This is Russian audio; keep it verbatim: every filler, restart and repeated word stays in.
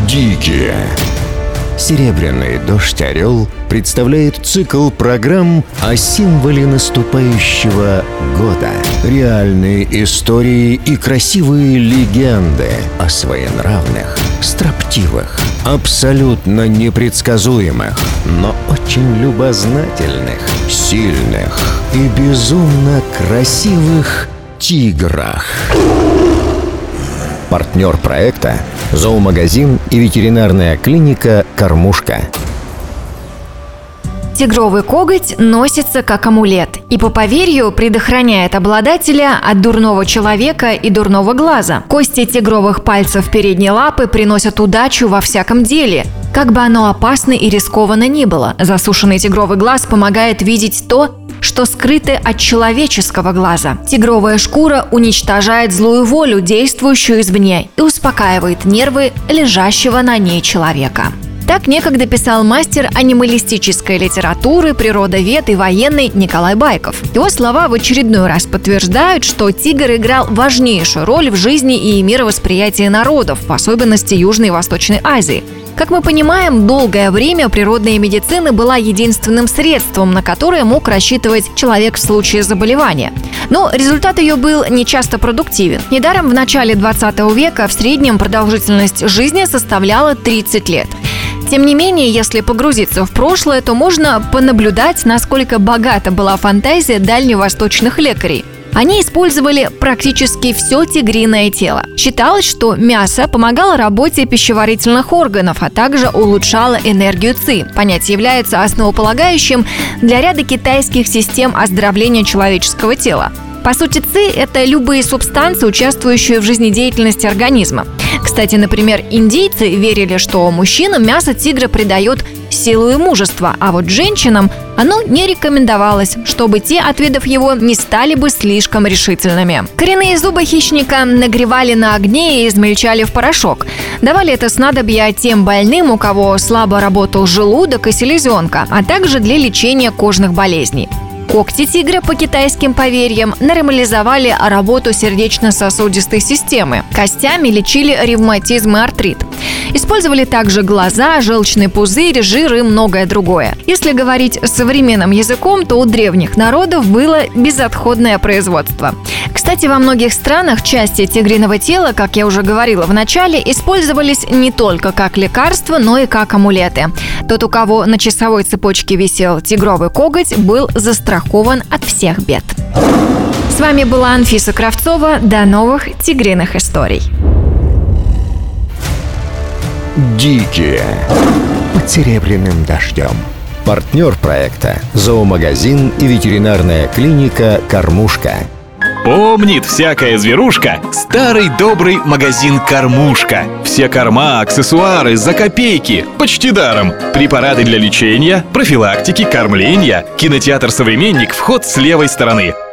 Дикие. Серебряный дождь «Орел» представляет цикл программ о символе наступающего года. Реальные истории и красивые легенды о своенравных, строптивых, абсолютно непредсказуемых, но очень любознательных, сильных и безумно красивых тиграх. Партнер проекта – зоомагазин и ветеринарная клиника «Кормушка». Тигровый коготь носится как амулет и, по поверью, предохраняет обладателя от дурного человека и дурного глаза. Кости тигровых пальцев передней лапы приносят удачу во всяком деле, как бы оно опасно и рискованно ни было. Засушенный тигровый глаз помогает видеть то, что скрыто от человеческого глаза. Тигровая шкура уничтожает злую волю, действующую извне, и успокаивает нервы лежащего на ней человека. Так некогда писал мастер анималистической литературы, природовед и военный Николай Байков. Его слова в очередной раз подтверждают, что тигр играл важнейшую роль в жизни и мировосприятии народов, в особенности Южной и Восточной Азии. Как мы понимаем, долгое время природная медицина была единственным средством, на которое мог рассчитывать человек в случае заболевания. Но результат ее был нечасто продуктивен. Недаром в начале двадцатого века в среднем продолжительность жизни составляла тридцать лет. Тем не менее, если погрузиться в прошлое, то можно понаблюдать, насколько богата была фантазия дальневосточных лекарей. Они использовали практически все тигриное тело. Считалось, что мясо помогало работе пищеварительных органов, а также улучшало энергию ци. Понятие является основополагающим для ряда китайских систем оздоровления человеческого тела. По сути, ци – это любые субстанции, участвующие в жизнедеятельности организма. Кстати, например, индийцы верили, что мужчинам мясо тигра придает силу и мужество, а вот женщинам оно не рекомендовалось, чтобы те, отведав его, не стали бы слишком решительными. Коренные зубы хищника нагревали на огне и измельчали в порошок. Давали это снадобье тем больным, у кого слабо работал желудок и селезенка, а также для лечения кожных болезней. Когти тигра, по китайским поверьям, нормализовали работу сердечно-сосудистой системы. Костями лечили ревматизм и артрит. Использовали также глаза, желчный пузырь, жир и многое другое. Если говорить современным языком, то у древних народов было безотходное производство. Кстати, во многих странах части тигриного тела, как я уже говорила в начале, использовались не только как лекарства, но и как амулеты. Тот, у кого на часовой цепочке висел тигровый коготь, был застрахован от всех бед. С вами была Анфиса Кравцова. До новых тигриных историй. Дикие. Под серебряным дождем. Партнер проекта – зоомагазин и ветеринарная клиника «Кормушка». Помнит всякая зверушка старый добрый магазин «Кормушка». Все корма, аксессуары за копейки, почти даром. Препараты для лечения, профилактики, кормления. Кинотеатр «Современник», вход с левой стороны.